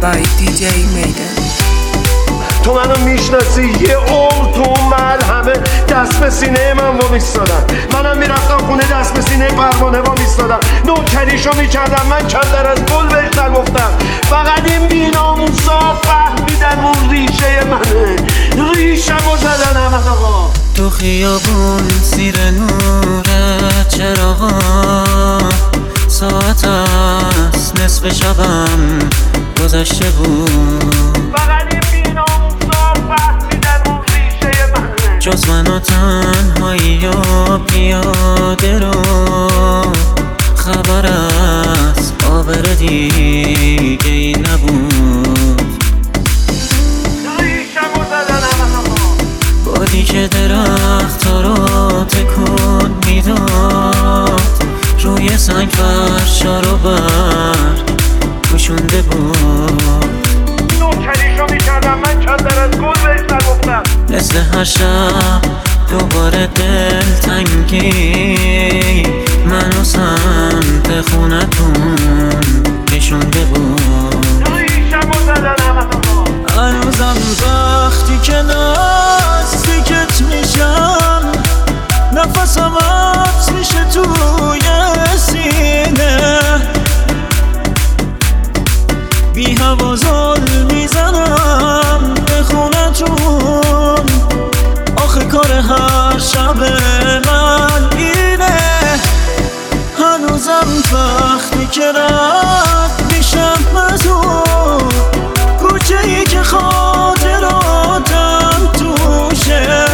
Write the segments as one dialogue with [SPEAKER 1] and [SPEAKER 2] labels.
[SPEAKER 1] by DJ Maiden.
[SPEAKER 2] تو منو میشناسی، یه عمر تو اون محل همه دست به سینه من با میستادن. منم میرفتم خونه دست به سینه پروانه با میستادم، نوکریشو میکردم، من چندر از گل بهش نگفتم. فقط این بی‌ناموسا فهمیدن اون ریشه منه، ریشمو زدن من. آقا
[SPEAKER 3] تو خیابون زیر نور چراغا، ساعت است نصف شبم گذشته بود.
[SPEAKER 2] فقط این بی‌ناموسا فهمیدن اون ریشه منه.
[SPEAKER 3] جز من و تنهایی و پیاده رو خبر از آبر دیگه ای نبود.
[SPEAKER 2] ریشمو زدن من.
[SPEAKER 3] بادی که درخت ها رو تکون میداد، روی سنگ فرشا رو بر پوشونده بود.
[SPEAKER 2] نوکریشو میکردم، من چندر از گل بهش نگفتم.
[SPEAKER 3] مثل هر شب دوباره دلتنگی منو سمت خونتون کشونده بود.
[SPEAKER 2] ریشمو زدن من.
[SPEAKER 3] هنوزم وقتی که نزدیکت میشم، نفسم حبس میشه توی سینه، بی هوا زل میزنم به خونتون. آخه کار هر شب من اینه، هنوزم وقتی که رد میشم از اون کوچه ای که خاطراتم توشه،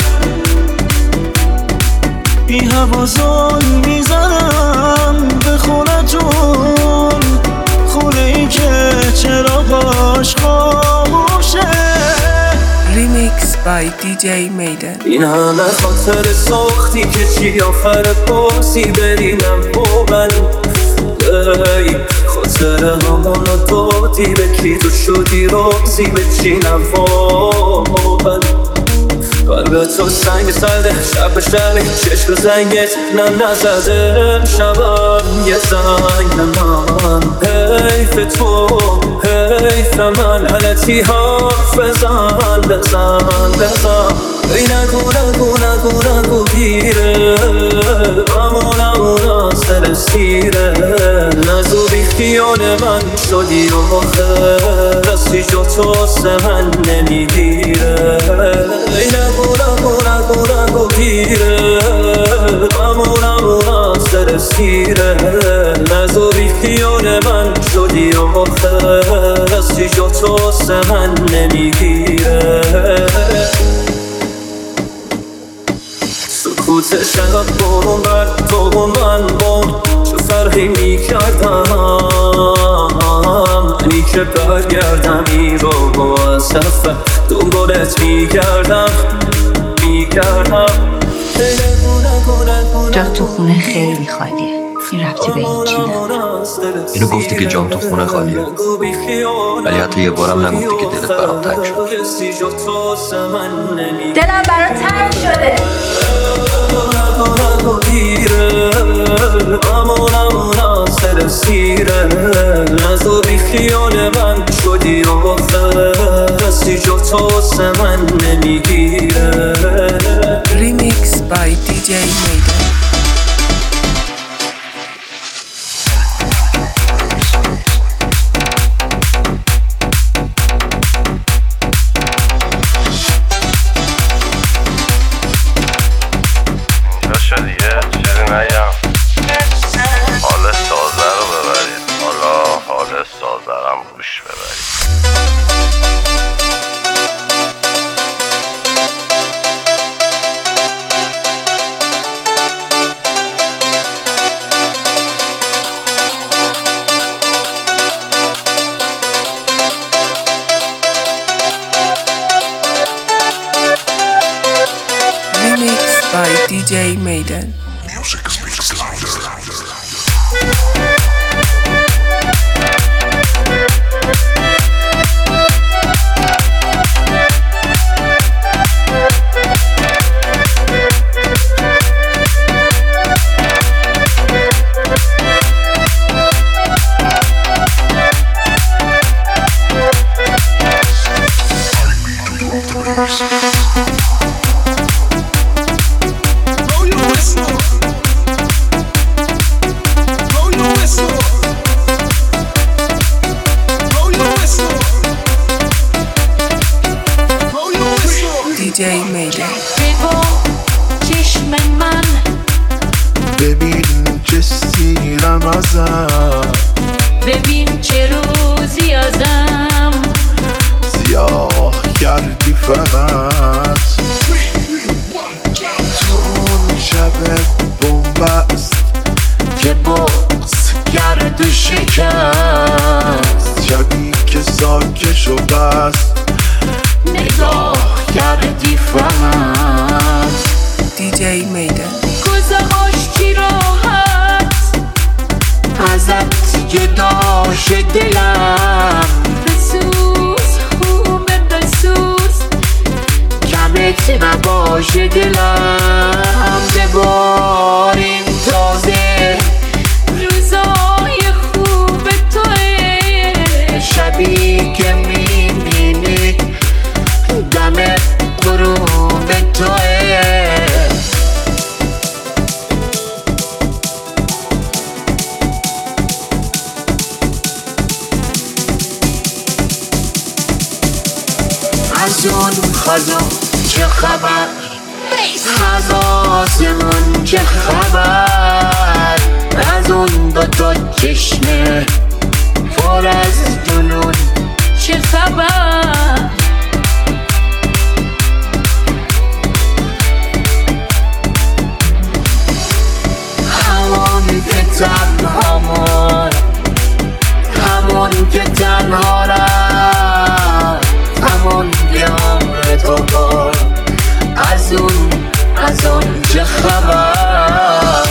[SPEAKER 3] بی هوا زل میزنم به خونتون، خونه ای که چراغاش خاموشه.
[SPEAKER 1] Remix by DJ Maiden.
[SPEAKER 3] این همه خاطر ساختی که چی آخر پاسی برینم با من، خاطر همونو دادی به کی، تو شدی رازی به چینم با من. قلب تو سنگ سرده، شب شب چشم زنگت نزده شبم یه زنگ من. حیف تو حیف من، حالتی حرف بزن. ای نگو پیره، امون سر سیره، نزو بی خیال من شدی و رستی جو تو من نمیگیره. ای نگو پیره، امون سر سیره، نزو بی خیال من شدی و رستی جو تو من نمیگیره. سکوت شب برون بر تو من بود، چه فرقی میکردم منی که برگردم این رو با صفه دنبالت میگردم.
[SPEAKER 4] جا تو خونه خیلی خالیه، این ربطی به این چی نداره.
[SPEAKER 5] اینو گفتی که جام تو خونه خالیه، ولی حتی یه بارم نگفتی که دلت برام تنگ شد.
[SPEAKER 4] دلم برات تنگ شده.
[SPEAKER 3] امون سر سیره، نزو بی خیال من شدی و رسی جو تو من نمیگیره.
[SPEAKER 1] Remix by DJ Maiden.
[SPEAKER 6] حال سازه رو ببرید، حالا حال سازه رو روش ببرید.
[SPEAKER 1] Remix by DJ Maiden.
[SPEAKER 7] Music speaks louder.
[SPEAKER 1] DJ Maydan.
[SPEAKER 8] بگو چشم من
[SPEAKER 2] ببین چه سیرم ازم،
[SPEAKER 8] ببین چه روزی ازم
[SPEAKER 2] سیاه کردی فقط تو اون شب بومبست که بغض کرد شکست، شبی که ساکش و بست نگاه کردی فقط
[SPEAKER 1] DJ Maydan.
[SPEAKER 8] کوزه آشتی راحت
[SPEAKER 2] ازت جدا شه دلم،
[SPEAKER 8] بسوز خوبه بسوز
[SPEAKER 2] کمت نباشه دلم، بباریم تازه
[SPEAKER 8] روزای خوب توه،
[SPEAKER 2] شبی که میبینی دم غروب توه. از اون خزون چه خبر، از آسمون چه خبر، از اون دوتا چشمه پر از جنون
[SPEAKER 8] چه خبر
[SPEAKER 2] همون که تنهامون، همون که تنها رفت، همون که عمر تو برد، از اون چه خبر.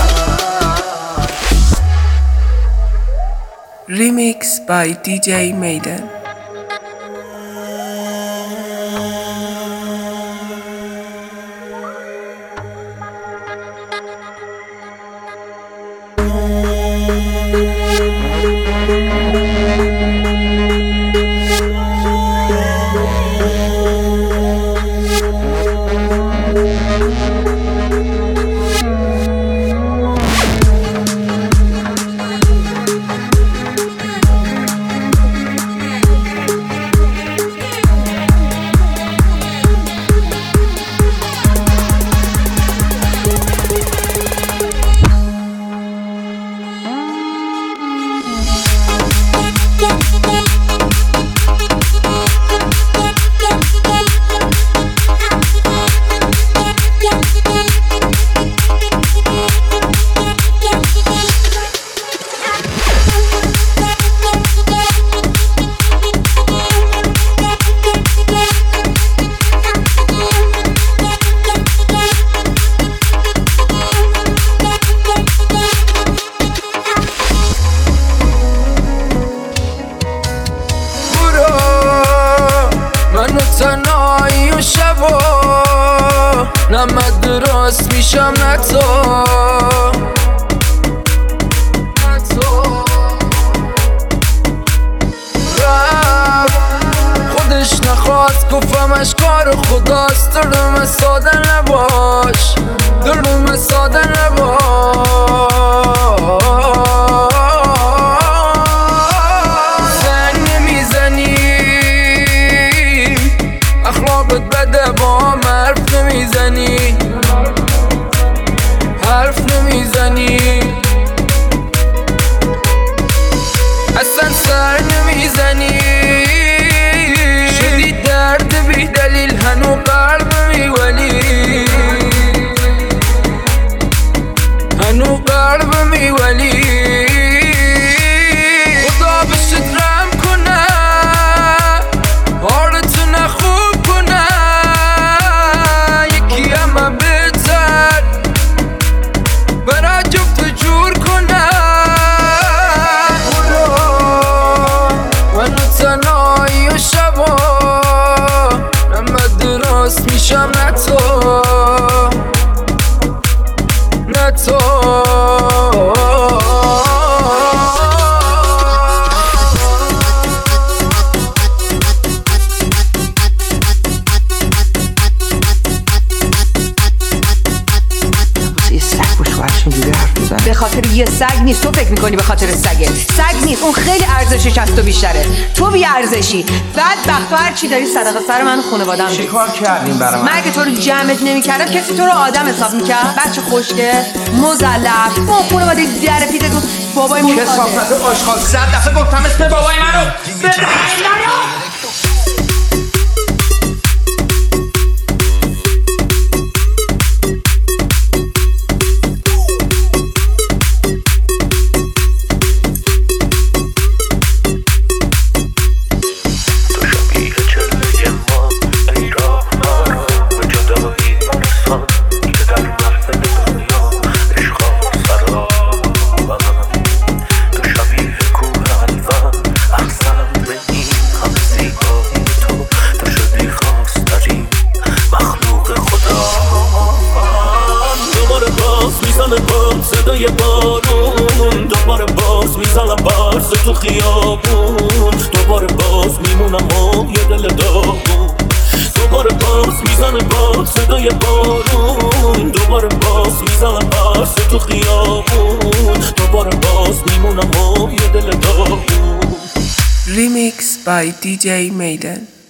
[SPEAKER 1] Remix by DJ Maydan.
[SPEAKER 9] تنهایی و شبا نمد درست میشم نتو رفت خودش نخواست گفتمش کار خداست، دلم ساده نباش، دلم ساده نباش، زنگ نمیزنی اخلاقت بده با هم حرف نمیزنی، حرف نمیزنی اصلا سر نمیزنی، شدی درد بی دلیل هنو قلب میولی، هنو قلب میولی
[SPEAKER 4] خاطر یه سگ نیست. تو فکر میکنی به خاطر سگه. سگ نیست، اون خیلی ارزشش از تو بیشتره. تو بی ارزشی. بدبخت تو هر چی داری صدقه سر من و خانواده‌ام بدی.
[SPEAKER 10] چیکار کردیم برام؟
[SPEAKER 4] من اگه تو رو جمعت نمی‌کردم کسی تو رو آدم حساب می‌کرد؟ بچه خوشگه، مزلف، با خانواده در پیتتون بابای مون
[SPEAKER 10] کثافت آشغال. 100 دفعه گفتم اسم بابای منو بده.
[SPEAKER 3] صدای بارون دوباره باز میزنم برس تو خیابون، دوباره باز میمونم و یه دل داغون، دوباره باز میزنه باز صدای بارون، دوباره باز میزنم برس تو خیابون، دوباره باز میمونم و یه دل داغون.
[SPEAKER 1] Remix by DJ Maiden.